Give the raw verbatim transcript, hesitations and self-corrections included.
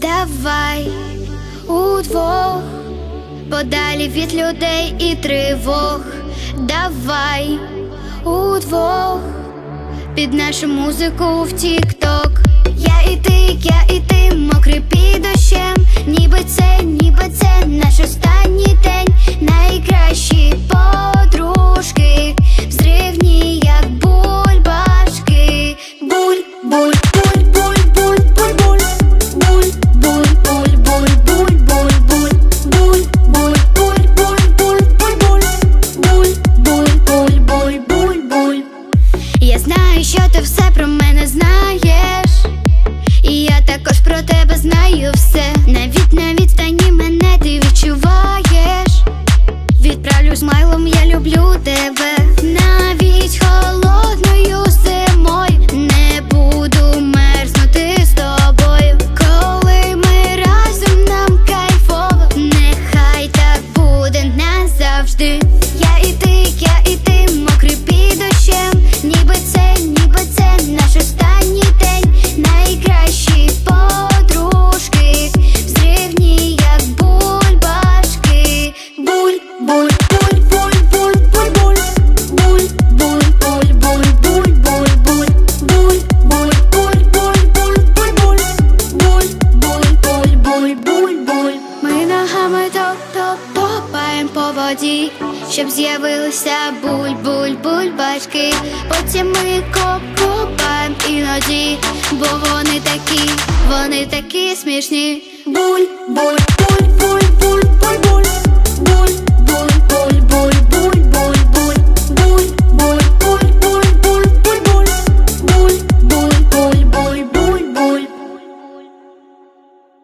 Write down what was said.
Давай удвох, подалі від людей і тривог. Давай удвох, під нашу музику в тік-ток. Я і ти, я і ти, мокрий під дощем. Ніби це, ніби це наш останній день. Найкращі подружки, взривні, як бульбашки. Буль, буль, буль, буль, буль, буль, буль. Буль, буль, буль, буль, буль, буль, буль. Буль, буль, буль, буль, буль, буль, буль. Буль, буль, буль, буль, буль, буль. Я знаю, що ти все про мене знаєш, і я також про тебе знаю все. Навіть на відстані мене ти відчуваєш. Відправлю смайлом, я люблю тебе. Навіть холодною зимою не буду мерзнути з тобою. Коли ми разом, нам кайфово. Нехай так буде назавжди. Я і ти, я і ти, мокрий під дощем. Ніби це, ніби це наш останній день. Найкращі подружки, взривні, як бульбашки. Буль, буль, буль, буль, буль, буль, буль. Буль, буль, буль, буль, буль, буль, буль. Буль, буль, буль, буль, буль, буль, буль. Буль, буль, буль, буль, буль, буль. Ми ногами топ-топ-топаєм по воді, щоб з'явилися буль-буль-бульбашки. Потім ми коп-копаєм іноді, бо вони такі, вони такі смішні. Буль, буль, буль.